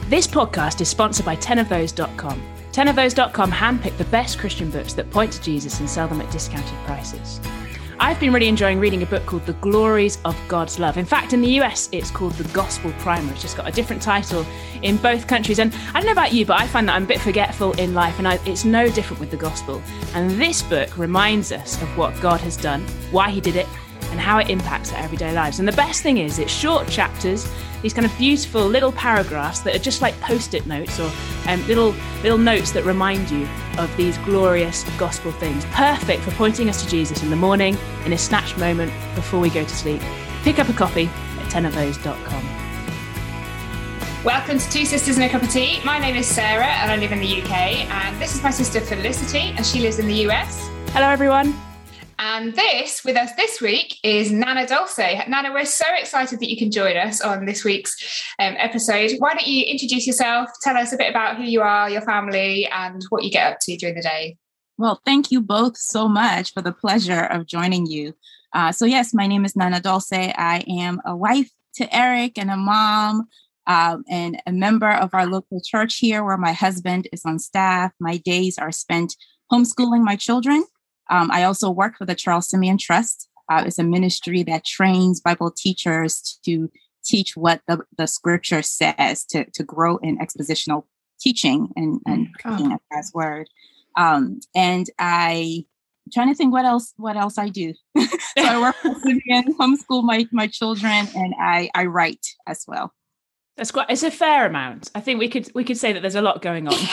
This podcast is sponsored by 10ofthose.com. 10ofthose.com handpick the best Christian books that point to Jesus and sell them at discounted prices. I've been really enjoying reading a book called The Glories of God's Love. In fact, in the US, it's called The Gospel Primer. It's just got a different title in both countries. And I don't know about you, but I find that I'm a bit forgetful in life, and it's no different with the gospel. And this book reminds us of what God has done, why he did it, and how it impacts our everyday lives. And the best thing is it's short chapters, these kind of beautiful little paragraphs that are just like post-it notes or little notes that remind you of these glorious gospel things. Perfect for pointing us to Jesus in the morning, in a snatched moment before we go to sleep. Pick up a copy at 10ofthose.com. Welcome to Two Sisters and a Cup of Tea. My name is Sarah and I live in the UK, and this is my sister Felicity and she lives in the US. Hello everyone. And with us this week is Nana Dulce. Nana, we're so excited that you can join us on this week's episode. Why don't you introduce yourself, tell us a bit about who you are, your family, and what you get up to during the day. Well, thank you both so much for the pleasure of joining you. So yes, my name is Nana Dulce. I am a wife to Eric and a mom and a member of our local church here where my husband is on staff. My days are spent homeschooling my children. I also work for the Charles Simeon Trust. It's a ministry that trains Bible teachers to teach what the scripture says, to grow in expositional teaching and preaching of God's word. And I'm trying to think what else I do. So I work for Simeon, homeschool my children, and I write as well. It's a fair amount. I think we could say that there's a lot going on.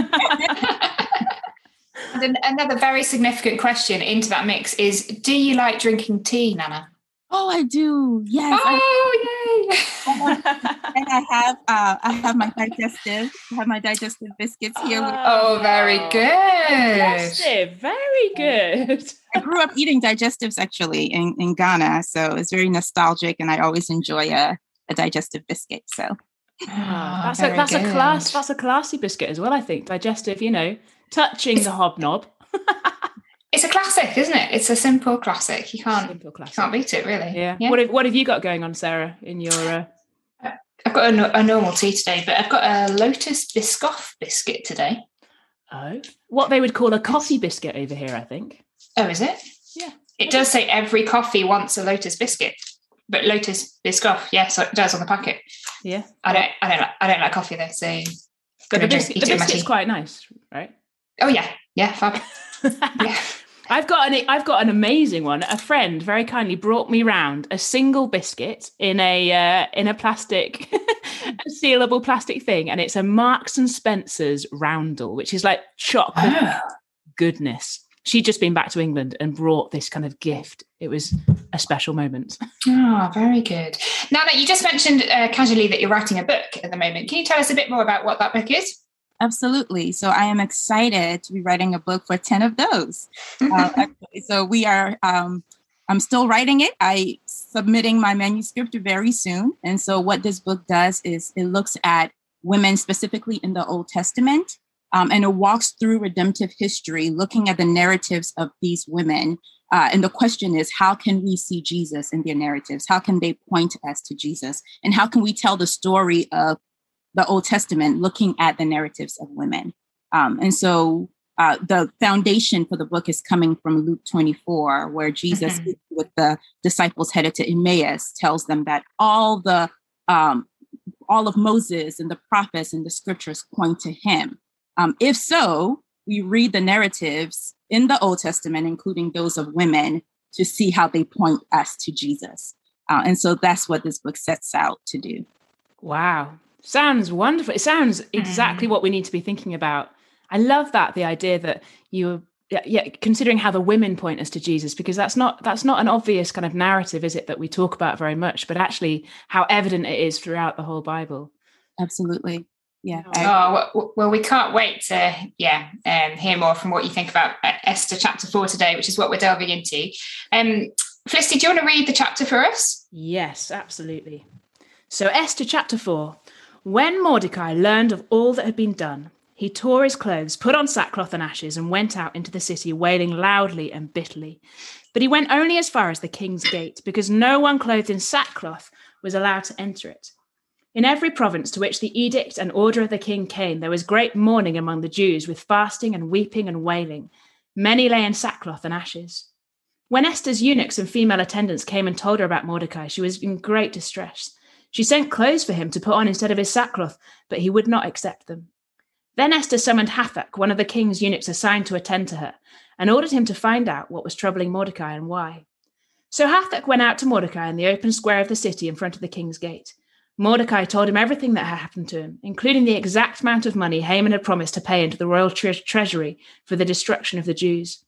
And another very significant question into that mix is, do you like drinking tea, Nana? Oh, I do. Yes. Yay! And I have my digestive biscuits here. Very good. Digestive, very good. I grew up eating digestives actually in Ghana, so it's very nostalgic, and I always enjoy a digestive biscuit. So that's a classy biscuit as well. I think digestive, touching the hobnob. It's a classic, isn't it? It's a simple classic. You can't beat it, really. Yeah. What have you got going on, Sarah, in your... I've got a normal tea today, but I've got a Lotus Biscoff biscuit today. Oh. What they would call a coffee biscuit over here, I think. Oh, is it? Yeah. It does say every coffee wants a Lotus biscuit, but Lotus Biscoff, yes, it does on the packet. Yeah. I don't like coffee though, so... The biscuit's quite nice, right? Oh yeah, fab. Yeah. I've got an amazing one. A friend very kindly brought me round a single biscuit in a plastic, a sealable plastic thing, and it's a Marks and Spencer's roundel, which is like chocolate goodness. She'd just been back to England and brought this kind of gift. It was a special moment. Oh, very good. Nana, you just mentioned casually that you're writing a book at the moment. Can you tell us a bit more about what that book is? Absolutely. So I am excited to be writing a book for 10 of those. So we are, I'm still writing it. I'm submitting my manuscript very soon. And so what this book does is it looks at women specifically in the Old Testament, and it walks through redemptive history, looking at the narratives of these women. And the question is, how can we see Jesus in their narratives? How can they point us to Jesus? And how can we tell the story of the Old Testament looking at the narratives of women? And so the foundation for the book is coming from Luke 24, where Jesus, with the disciples headed to Emmaus, tells them that all of Moses and the prophets and the scriptures point to him. If so, we read the narratives in the Old Testament, including those of women, to see how they point us to Jesus. And so that's what this book sets out to do. Wow. Sounds wonderful. It sounds exactly what we need to be thinking about. I love that, the idea that considering how the women point us to Jesus, because that's not an obvious kind of narrative, is it, that we talk about very much, but actually how evident it is throughout the whole Bible. Absolutely. Yeah. Well, we can't wait to hear more from what you think about Esther chapter 4 today, which is what we're delving into. Felicity, do you want to read the chapter for us? Yes, absolutely. So Esther chapter 4. When Mordecai learned of all that had been done, he tore his clothes, put on sackcloth and ashes, and went out into the city, wailing loudly and bitterly. But he went only as far as the king's gate, because no one clothed in sackcloth was allowed to enter it. In every province to which the edict and order of the king came, there was great mourning among the Jews, with fasting and weeping and wailing. Many lay in sackcloth and ashes. When Esther's eunuchs and female attendants came and told her about Mordecai, she was in great distress. She sent clothes for him to put on instead of his sackcloth, but he would not accept them. Then Esther summoned Hathach, one of the king's eunuchs assigned to attend to her, and ordered him to find out what was troubling Mordecai and why. So Hathach went out to Mordecai in the open square of the city in front of the king's gate. Mordecai told him everything that had happened to him, including the exact amount of money Haman had promised to pay into the royal treasury for the destruction of the Jews.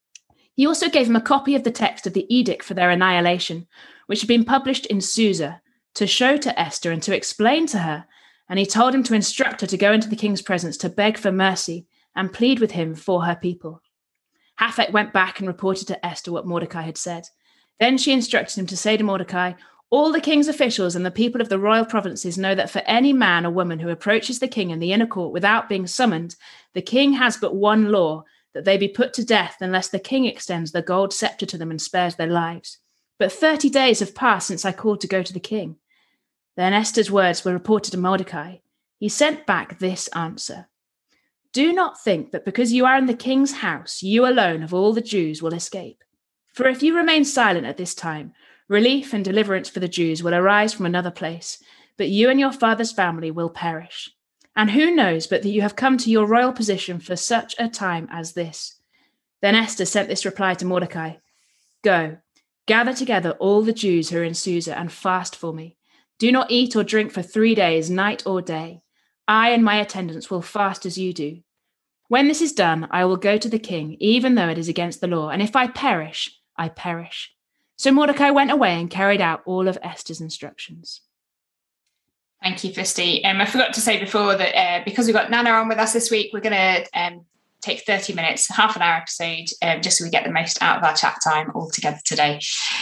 He also gave him a copy of the text of the edict for their annihilation, which had been published in Susa, to show to Esther and to explain to her, and he told him to instruct her to go into the king's presence to beg for mercy and plead with him for her people. Hathach went back and reported to Esther what Mordecai had said. Then she instructed him to say to Mordecai, "All the king's officials and the people of the royal provinces know that for any man or woman who approaches the king in the inner court without being summoned, the king has but one law, that they be put to death unless the king extends the gold scepter to them and spares their lives. But 30 days have passed since I called to go to the king." Then Esther's words were reported to Mordecai. He sent back this answer: "Do not think that because you are in the king's house, you alone of all the Jews will escape. For if you remain silent at this time, relief and deliverance for the Jews will arise from another place, but you and your father's family will perish. And who knows but that you have come to your royal position for such a time as this?" Then Esther sent this reply to Mordecai: "Go, gather together all the Jews who are in Susa and fast for me. Do not eat or drink for 3 days, night or day. I and my attendants will fast as you do. When this is done, I will go to the king, even though it is against the law, and if I perish, I perish." So Mordecai went away and carried out all of Esther's instructions. Thank you, Fisty. I forgot to say before that because we've got Nana on with us this week, we're going to take 30 minutes, half an hour episode, just so we get the most out of our chat time all together today.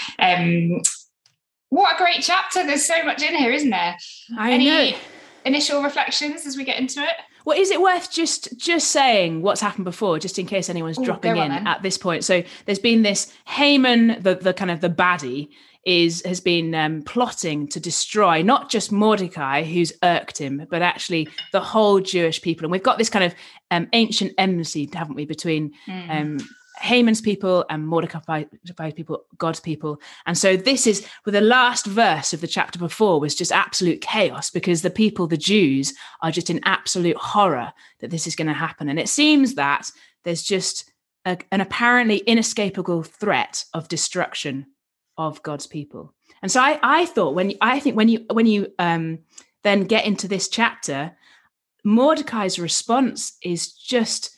What a great chapter. There's so much in here, isn't there? Any initial reflections as we get into it? Well, is it worth just saying what's happened before, just in case anyone's dropping in at this point? So there's been this Haman, the kind of the baddie, has been plotting to destroy not just Mordecai, who's irked him, but actually the whole Jewish people. And we've got this kind of ancient enmity, haven't we, between Haman's people and Mordecai's people, God's people. And so this is, with the last verse of the chapter before, was just absolute chaos, because the people, the Jews, are just in absolute horror that this is going to happen. And it seems that there's just an apparently inescapable threat of destruction of God's people. And so I thought when you then get into this chapter, Mordecai's response is just,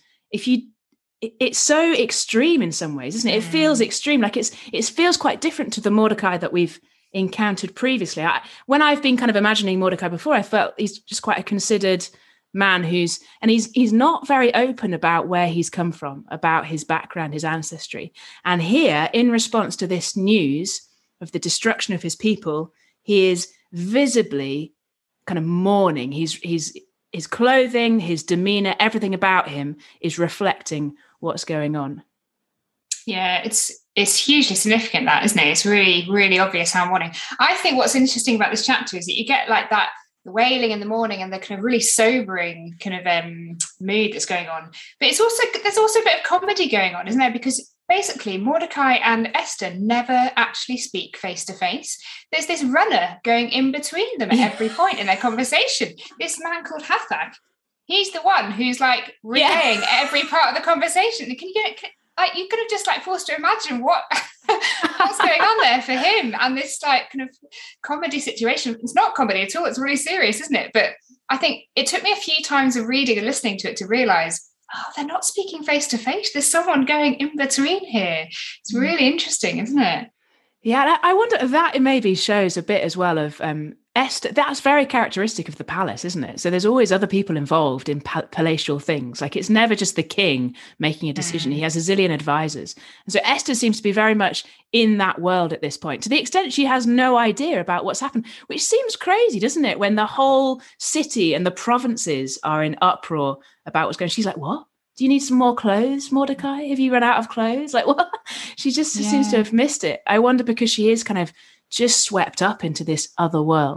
it's so extreme in some ways, isn't it? It feels extreme, like it feels quite different to the Mordecai that we've encountered previously. When I've been kind of imagining Mordecai before, I felt he's just quite a considered man he's not very open about where he's come from, about his background, his ancestry. And here, in response to this news of the destruction of his people, he is visibly kind of mourning. His clothing, his demeanor, everything about him is reflecting what's going on. Yeah, it's hugely significant, that, isn't it? It's really, really obvious how mourning. I think what's interesting about this chapter is that you get like that, the wailing in the morning and the kind of really sobering kind of mood that's going on. But there's also a bit of comedy going on, isn't there? Because basically Mordecai and Esther never actually speak face to face. There's this runner going in between them at every point in their conversation. This man called Hathach, he's the one who's like relaying every part of the conversation. You could have just like forced to imagine what's going on there for him, and this like kind of comedy situation. It's not comedy at all. It's really serious, isn't it? But I think it took me a few times of reading and listening to it to realize, they're not speaking face to face. There's someone going in between here. It's really interesting, isn't it? Yeah, I wonder if that maybe shows a bit as well of Esther. That's very characteristic of the palace, isn't it? So there's always other people involved in palatial things. Like, it's never just the king making a decision. He has a zillion advisors. And so Esther seems to be very much in that world at this point, to the extent she has no idea about what's happened, which seems crazy, doesn't it? When the whole city and the provinces are in uproar about what's going on. She's like, what? Do you need some more clothes, Mordecai? Have you run out of clothes? Like, what? She just seems to have missed it. I wonder, because she is kind of just swept up into this other world.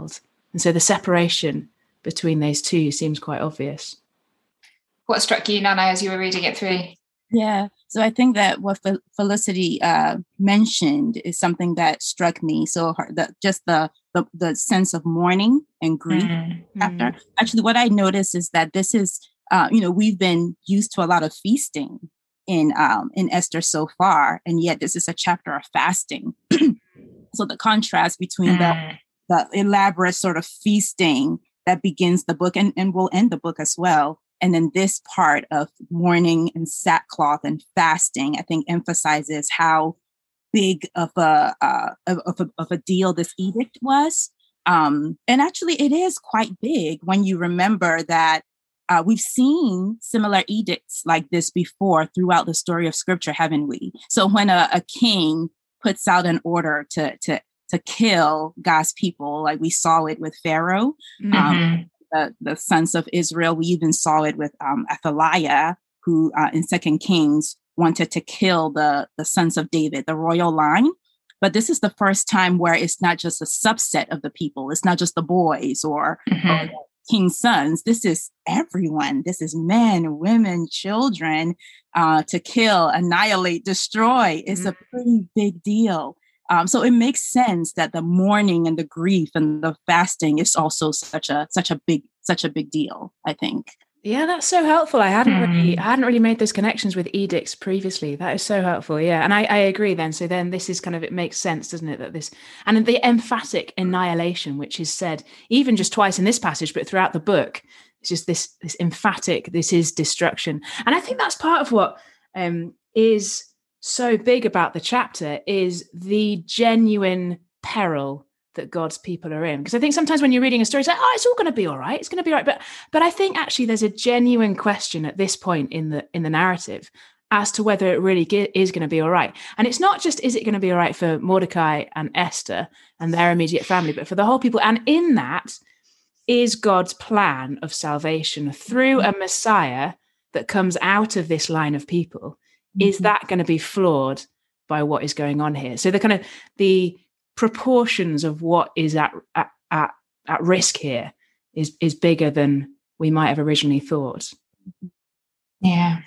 And so the separation between those two seems quite obvious. What struck you, Nana, as you were reading it through? Yeah. So I think that what Felicity mentioned is something that struck me. So the sense of mourning and grief after. Actually, what I noticed is that this is, we've been used to a lot of feasting in Esther so far, and yet this is a chapter of fasting. So the contrast between the elaborate sort of feasting that begins the book and will end the book as well, and then this part of mourning and sackcloth and fasting, I think emphasizes how big of a deal this edict was. And actually, it is quite big when you remember that we've seen similar edicts like this before throughout the story of Scripture, haven't we? So when a king puts out an order to kill God's people, like we saw it with Pharaoh, the sons of Israel. We even saw it with Athaliah, who in 2 Kings wanted to kill the sons of David, the royal line. But this is the first time where it's not just a subset of the people. It's not just the boys or king's sons. This is everyone. This is men, women, children, to kill, annihilate, destroy. It's a pretty big deal. So it makes sense that the mourning and the grief and the fasting is also such a big deal, I think. Yeah, that's so helpful. I hadn't really made those connections with edicts previously. That is so helpful. Yeah. And I agree then. So then this is kind of, it makes sense, doesn't it? That this, and the emphatic annihilation, which is said even just twice in this passage, but throughout the book, it's just this emphatic, this is destruction. And I think that's part of what is so big about the chapter is the genuine peril that God's people are in. Because I think sometimes when you're reading a story, it's like, oh, it's all going to be all right. It's going to be all right. But I think actually there's a genuine question at this point in the narrative as to whether it really is going to be all right. And it's not just, is it going to be all right for Mordecai and Esther and their immediate family, but for the whole people. And in that is God's plan of salvation through a Messiah that comes out of this line of people. Is that going to be flawed by what is going on here? So the proportions of what is at risk here is bigger than we might have originally thought. Yeah.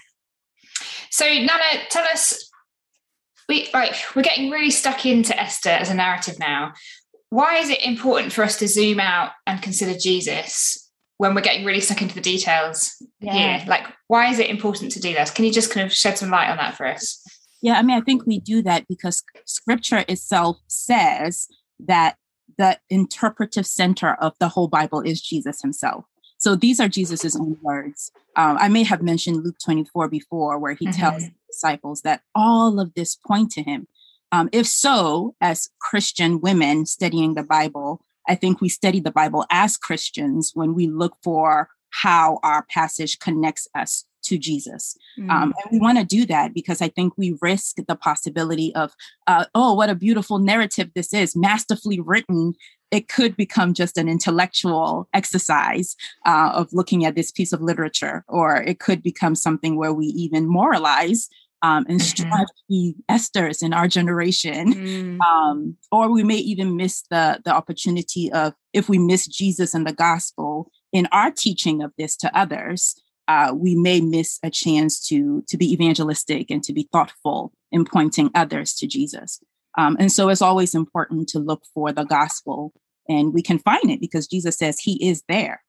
So Nana, tell us, we're getting really stuck into Esther as a narrative now. Why is it important for us to zoom out and consider Jesus when we're getting really stuck into the details here? Like, why is it important to do this? Can you just kind of shed some light on that for us? Yeah, I mean, I think we do that because Scripture itself says that the interpretive center of the whole Bible is Jesus himself. So these are Jesus's own words. I may have mentioned Luke 24 before, where he tells the disciples that all of this point to him. If so, as Christian women studying the Bible, I think we study the Bible as Christians when we look for how our passage connects us to Jesus. And we want to do that because I think we risk the possibility of, what a beautiful narrative this is, masterfully written. It could become just an intellectual exercise of looking at this piece of literature, or it could become something where we even moralize and strive to be Esthers in our generation. Or we may even miss the opportunity of, if we miss Jesus and the gospel in our teaching of this to others, we may miss a chance to be evangelistic and to be thoughtful in pointing others to Jesus. And so it's always important to look for the gospel, and we can find it because Jesus says he is there.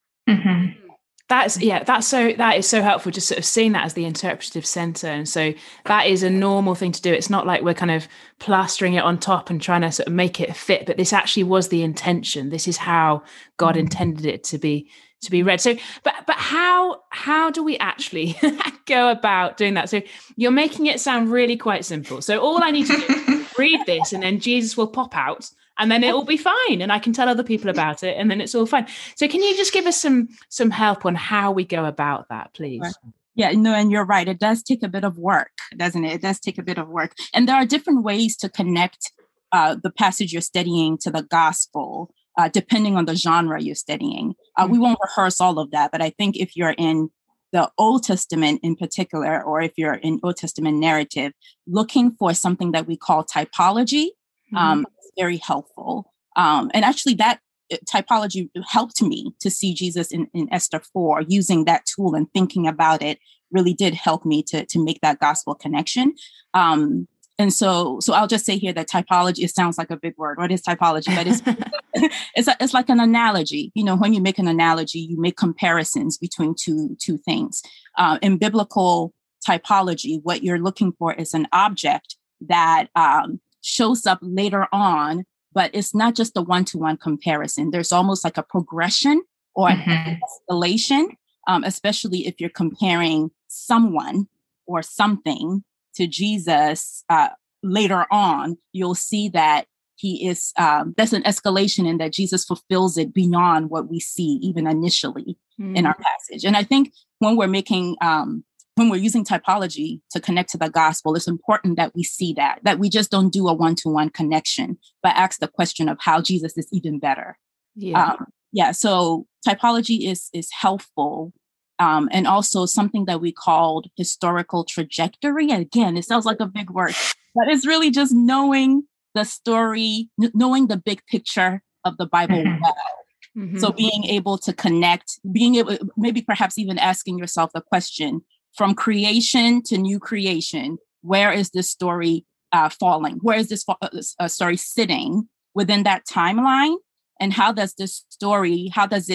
That is so helpful, just sort of seeing that as the interpretative center. And so that is a normal thing to do. It's not like we're kind of plastering it on top and trying to sort of make it fit, but this actually was the intention. This is how God intended it to be read. So, but how do we actually go about doing that? So you're making it sound really quite simple. So all I need to do is read this, and then Jesus will pop out, and then it'll be fine, and I can tell other people about it, and then it's all fine. So can you just give us some help on how we go about that, please? Yeah, no, and you're right. It does take a bit of work, doesn't it? It does take a bit of work. And there are different ways to connect the passage you're studying to the gospel, depending on the genre you're studying. We won't rehearse all of that, but I think if you're in the Old Testament in particular, or if you're in Old Testament narrative, looking for something that we call typology is very helpful. And actually that typology helped me to see Jesus in Esther 4. Using that tool and thinking about it really did help me to make that gospel connection. And so I'll just say here that typology, it sounds like a big word. What is typology? But it's like an analogy. When you make an analogy, you make comparisons between two things. In biblical typology, what you're looking for is an object that shows up later on, but it's not just a one-to-one comparison. There's almost like a progression or an escalation, especially if you're comparing someone or something to Jesus. Later on, you'll see that he is, there's an escalation in that Jesus fulfills it beyond what we see even initially in our passage. And I think when we're using typology to connect to the gospel, it's important that we see that we just don't do a one-to-one connection, but ask the question of how Jesus is even better. So typology is helpful. And also something that we called historical trajectory. Again, it sounds like a big word, but it's really just knowing the story, knowing the big picture of the Bible well. So being able to connect, maybe perhaps even asking yourself the question, from creation to new creation, where is this story falling? Where is this story sitting within that timeline? And how does this story,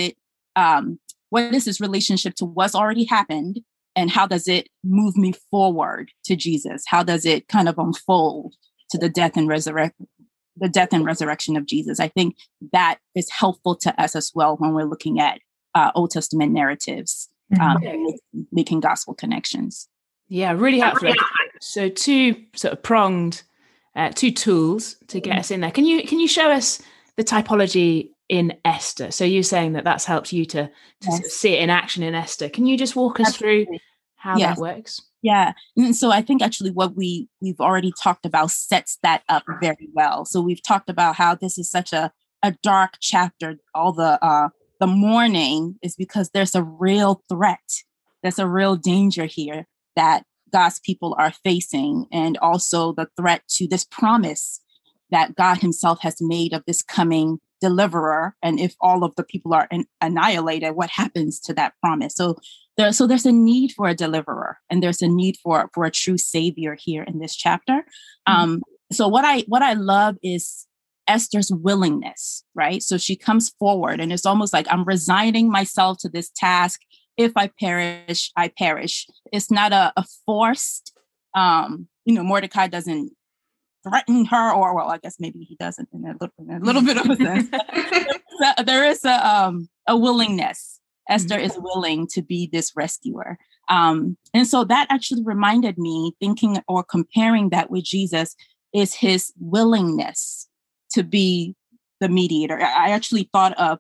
what is this relationship to what's already happened? And how does it move me forward to Jesus? How does it kind of unfold to the death and resurrection of Jesus? I think that is helpful to us as well when we're looking at Old Testament narratives, making gospel connections. Yeah, really helpful. So two sort of pronged, two tools to get us in there. Can you show us the typology in Esther? So you're saying that's helped you to sort of see it in action in Esther. Can you just walk us through how that works? Yeah. And so I think actually what we've already talked about sets that up very well. So we've talked about how this is such a dark chapter. All the mourning is because there's a real threat. There's a real danger here that God's people are facing. And also the threat to this promise that God himself has made of this coming deliverer. And if all of the people are annihilated, what happens to that promise? So there's a need for a deliverer, and there's a need for a true savior here in this chapter. So what I love is Esther's willingness, right? So she comes forward, and it's almost like, I'm resigning myself to this task. If I perish, I perish. It's not a forced, Mordecai doesn't threaten her, or well, I guess maybe he doesn't in a little bit of a sense. There is a willingness. Esther is willing to be this rescuer. And so that actually reminded me, thinking or comparing that with Jesus, is his willingness to be the mediator. I actually thought of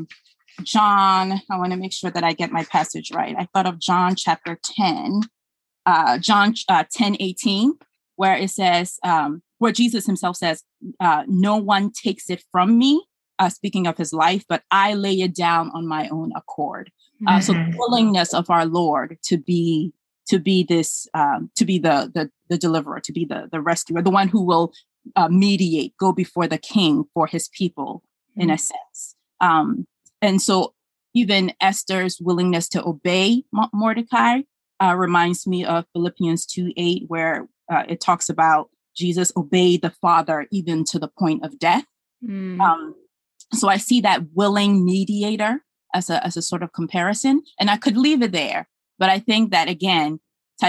John. I want to make sure that I get my passage right. I thought of John chapter 10, John 10:18, where it says, where Jesus himself says, no one takes it from me, speaking of his life, but I lay it down on my own accord. So the willingness of our Lord to be this, to be the deliverer, to be the rescuer, the one who will mediate, go before the king for his people, in a sense. And so even Esther's willingness to obey Mordecai reminds me of Philippians 2:8, where it talks about Jesus obeyed the Father even to the point of death. So I see that willing mediator as a sort of comparison, and I could leave it there. But I think that, again,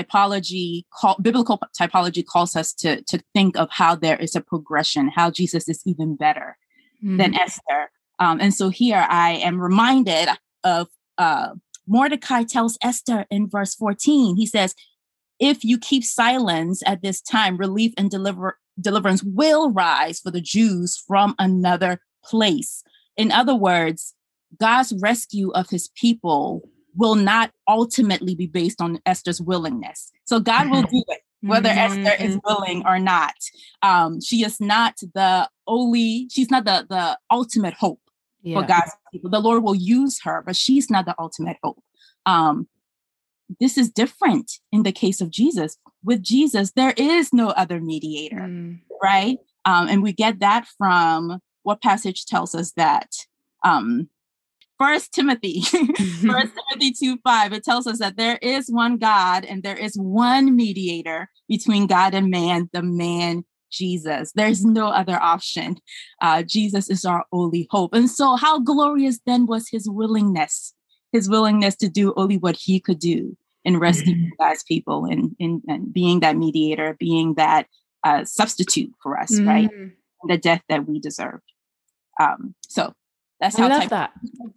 biblical typology calls us to think of how there is a progression, how Jesus is even better than Esther. And so here I am reminded of Mordecai tells Esther in verse 14, he says, if you keep silence at this time, relief and deliverance will rise for the Jews from another place. In other words, God's rescue of his people will not ultimately be based on Esther's willingness. So God will do it, whether Esther is willing or not. She is not she's not the ultimate hope for God's people. The Lord will use her, but she's not the ultimate hope. This is different in the case of Jesus. With Jesus, there is no other mediator, right? And we get that from what passage tells us that First Timothy, First Timothy 2:5, it tells us that there is one God and there is one mediator between God and man, the man Jesus. There's no other option. Jesus is our only hope. And so how glorious then was his willingness to do only what he could do in rescuing God's people and being that mediator, being that substitute for us, right? The death that we deserved. So that's how I love that.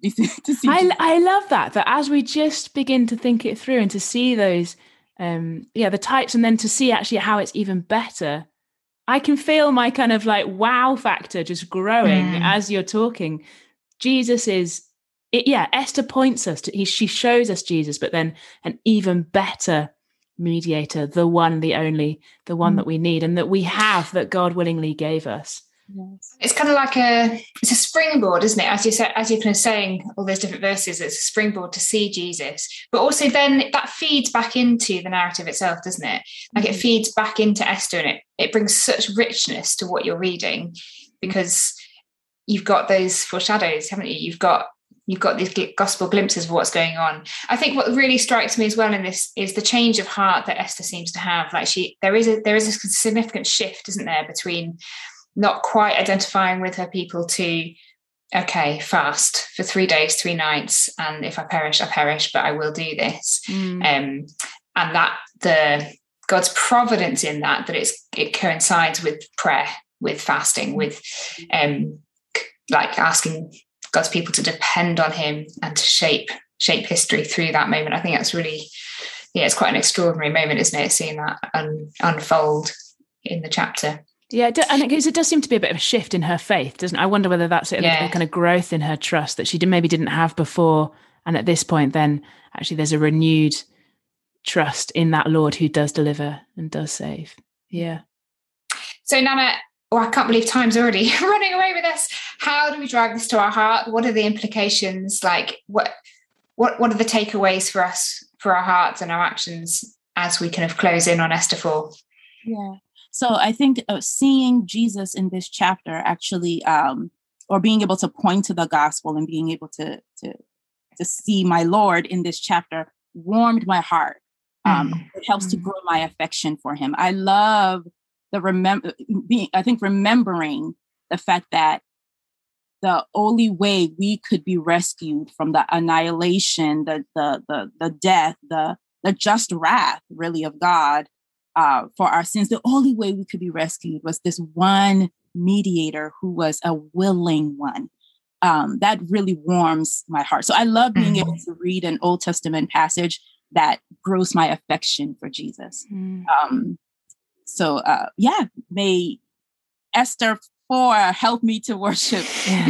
I love that as we just begin to think it through and to see those, the types, and then to see actually how it's even better. I can feel my kind of like wow factor just growing as you're talking. Jesus is, Esther points us to, she shows us Jesus, but then an even better mediator, the one, the only, the one that we need and that we have, that God willingly gave us. Yes. It's kind of like it's a springboard, isn't it? As you said, as you're kind of saying all those different verses, it's a springboard to see Jesus, but also then that feeds back into the narrative itself, doesn't it? Like it feeds back into Esther, and it brings such richness to what you're reading because you've got those foreshadows, haven't you? You've got these gospel glimpses of what's going on. I think what really strikes me as well in this is the change of heart that Esther seems to have. Like there is a significant shift, isn't there, between not quite identifying with her people to, okay, fast for 3 days, 3 nights, and if I perish, I perish, but I will do this. And that God's providence in that it coincides with prayer, with fasting, with like asking God's people to depend on him and to shape history through that moment. I think that's really, it's quite an extraordinary moment, isn't it? Seeing that unfold in the chapter. Yeah, and it does seem to be a bit of a shift in her faith, doesn't it? I wonder whether that's a kind of growth in her trust that she maybe didn't have before. And at this point, then actually there's a renewed trust in that Lord who does deliver and does save. Yeah. So Nana, I can't believe time's already running away with us. How do we drive this to our heart? What are the implications? Like what are the takeaways for us, for our hearts and our actions as we kind of close in on Esther 4? Yeah. So I think seeing Jesus in this chapter actually, or being able to point to the gospel and being able to see my Lord in this chapter warmed my heart. It helps to grow my affection for him. I love remembering the fact that the only way we could be rescued from the annihilation, the death, the just wrath, really, of God for our sins, the only way we could be rescued was this one mediator who was a willing one. That really warms my heart. So I love being able to read an Old Testament passage that grows my affection for Jesus. May Esther 4 help me to worship.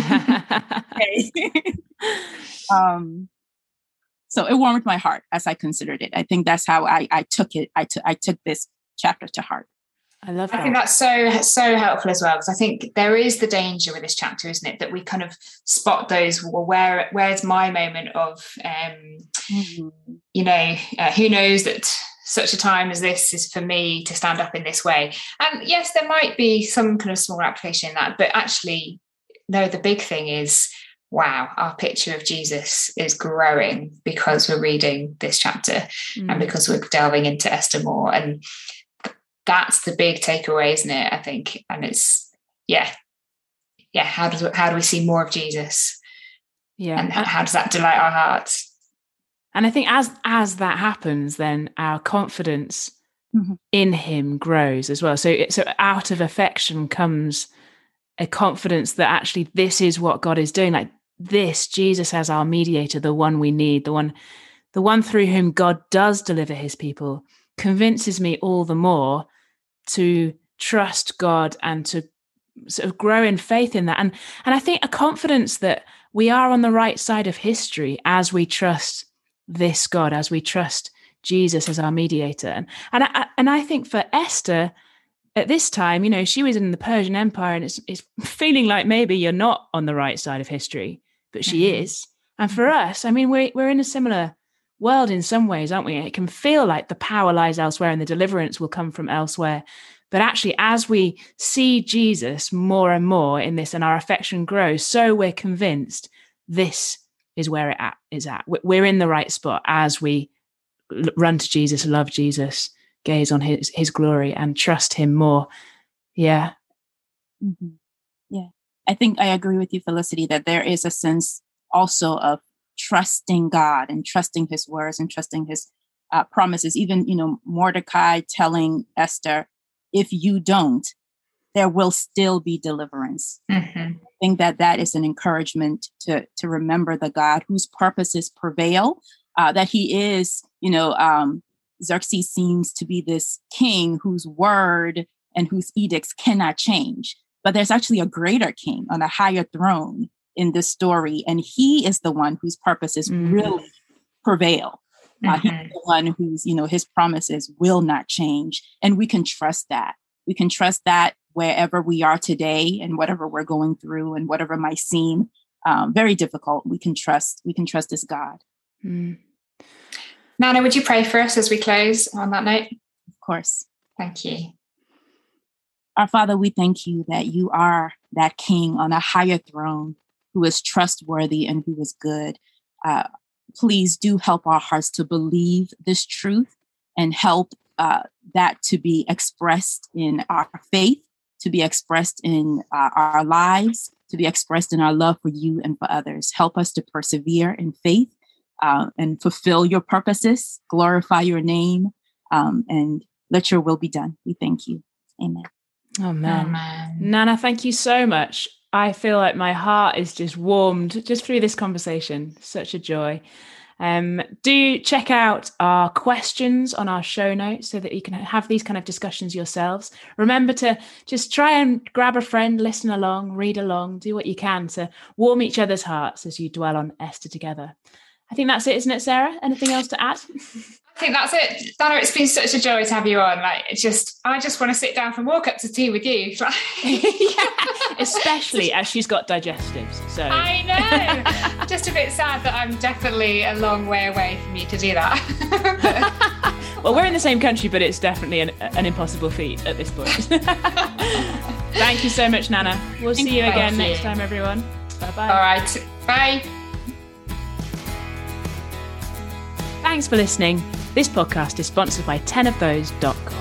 So it warmed my heart as I considered it. I think that's how I took it. I took this chapter to heart. I love that. I think that's so helpful as well, because I think there is the danger with this chapter, isn't it, that we kind of spot those, well, where's my moment of, who knows that such a time as this is for me to stand up in this way. And yes, there might be some kind of small application in that, but actually, no, the big thing is, wow, our picture of Jesus is growing because we're reading this chapter and because we're delving into Esther more. And that's the big takeaway, isn't it? I think. And it's, how do we see more of Jesus? Yeah. And how does that delight our hearts? And I think as that happens, then our confidence in him grows as well. So out of affection comes a confidence that actually this is what God is doing. Like this, Jesus as our mediator, the one we need, the one through whom God does deliver his people, convinces me all the more to trust God and to sort of grow in faith in that. And I think a confidence that we are on the right side of history as we trust this God, as we trust Jesus as our mediator. And I think for Esther at this time, she was in the Persian Empire, and it's feeling like maybe you're not on the right side of history, but she is. And for us, I mean, we're in a similar world in some ways, aren't we? It can feel like the power lies elsewhere and the deliverance will come from elsewhere. But actually, as we see Jesus more and more in this and our affection grows, so we're convinced this is where it is at. We're in the right spot as we run to Jesus, love Jesus, gaze on his glory and trust him more. Yeah. Mm-hmm. Yeah. I think I agree with you, Felicity, that there is a sense also of trusting God and trusting his words and trusting his promises. Even, Mordecai telling Esther, if you don't, there will still be deliverance. Mm-hmm. I think that is an encouragement to remember the God whose purposes prevail, that he is, Xerxes seems to be this king whose word and whose edicts cannot change. But there's actually a greater king on a higher throne in this story. And he is the one whose purposes really prevail. He's the one whose, his promises will not change. And we can trust that. We can trust that wherever we are today and whatever we're going through and whatever might seem very difficult, we can trust this God. Mm. Nana, would you pray for us as we close on that note? Of course. Thank you. Our Father, we thank you that you are that King on a higher throne who is trustworthy and who is good. Please do help our hearts to believe this truth and help that to be expressed in our faith, to be expressed in our lives, to be expressed in our love for you and for others. Help us to persevere in faith and fulfill your purposes, glorify your name, and let your will be done. We thank you. Amen. Amen. Nana, thank you so much. I feel like my heart is just warmed just through this conversation. Such a joy. Do check out our questions on our show notes so that you can have these kind of discussions yourselves. Remember to just try and grab a friend, listen along, read along, do what you can to warm each other's hearts as you dwell on Esther together. I think that's it, isn't it, Sarah? Anything else to add? I think that's it. Dana, it's been such a joy to have you on. I just want to sit down for more cups of tea with you. Yeah, especially as she's got digestives. So I know. Just a bit sad that I'm definitely a long way away from you to do that. Well, we're in the same country, but it's definitely an impossible feat at this point. Thank you so much, Nana. We'll see you again next time, everyone. Bye-bye. All right. Bye. Thanks for listening. This podcast is sponsored by 10ofthose.com.